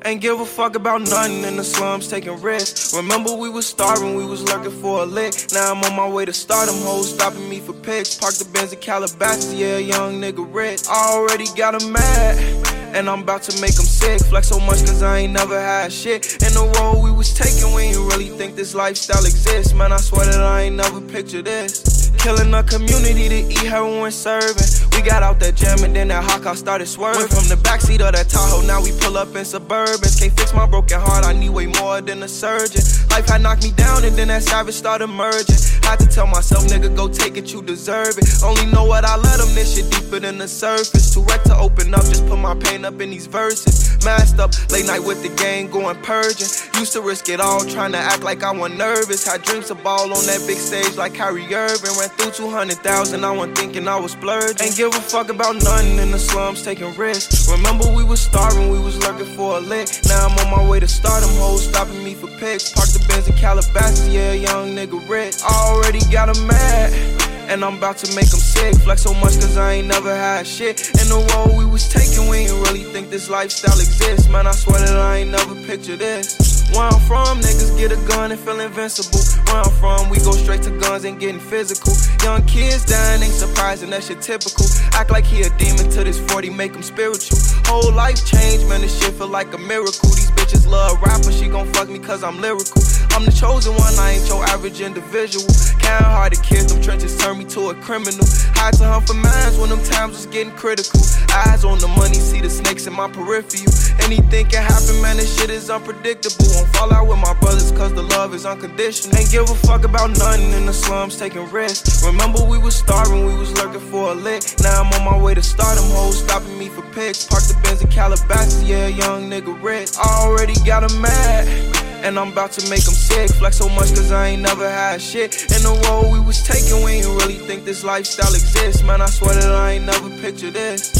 Ain't give a fuck about nothing in the slums, taking risks. Remember we was starving, we was lurking for a lick. Now I'm on my way to stardom, hoes stopping me for pics. Park the Benz in Calabasas, yeah, young nigga rich. I already got him mad, and I'm about to make him sick. Flex so much cause I ain't never had shit. In the road we was taking, we ain't really think this lifestyle exists. Man, I swear that I ain't never pictured this. Killing a community to eat heroin serving. We got out that jam and then that hot car started swerving. Went from the backseat of that Tahoe, now we pull up in Suburbans. Can't fix my broken heart, I need way more than a surgeon. Life had knocked me down and then that savage started merging. Had to tell myself, nigga, go take it, you deserve it. Only know what I let them, this shit deeper than the surface. Too wrecked to open up, just put my pain up in these verses. Masked up, late night with the gang, going purging. Used to risk it all, trying to act like I wasn't nervous. Had dreams of ball on that big stage like Kyrie Irving. Ran through 200,000, I wasn't thinking I was splurging. Ain't give a fuck about nothing in the slums, taking risks. Remember we was starving, we was lurking for a lick. Now I'm on my way to stardom, hoes stopping me for pics. Park the Benz in Calabasas, yeah, young nigga rich. I already got him mad, and I'm about to make him sick. Flex so much cause I ain't never had shit. In the road we was taking, we ain't really think this lifestyle exists. Man, I swear that I ain't never pictured this. Where I'm from, niggas get a gun and feel invincible. Where I'm from, we go straight to guns and getting physical. Young kids dying ain't surprising, that shit typical. Act like he a demon to this 40, make him spiritual. Whole life change, man, this shit feel like a miracle. These bitches love rappers, she gon' fuck me cause I'm lyrical. I'm the chosen one, I ain't your average individual. Kind-hearted kids, them trenches turn me to a criminal. Had to hunt for mines when them times was getting critical. Eyes on the money, see the snakes in my peripheral. Anything can happen, man, this shit is unpredictable. Won't fall out with my brothers cause the love is unconditional. Ain't give a fuck about nothing in the slums, taking risks. Remember we was starving, we was lurking for a lick. Now I'm on my way to stardom, hoes stopping me for pics. Park the Benz in Calabasas, yeah, young nigga rich. I already got him mad, and I'm about to make him sick. Flex so much cause I ain't never had shit. In the road we was taking, we ain't really think this lifestyle exists. Man, I swear that I ain't never pictured this.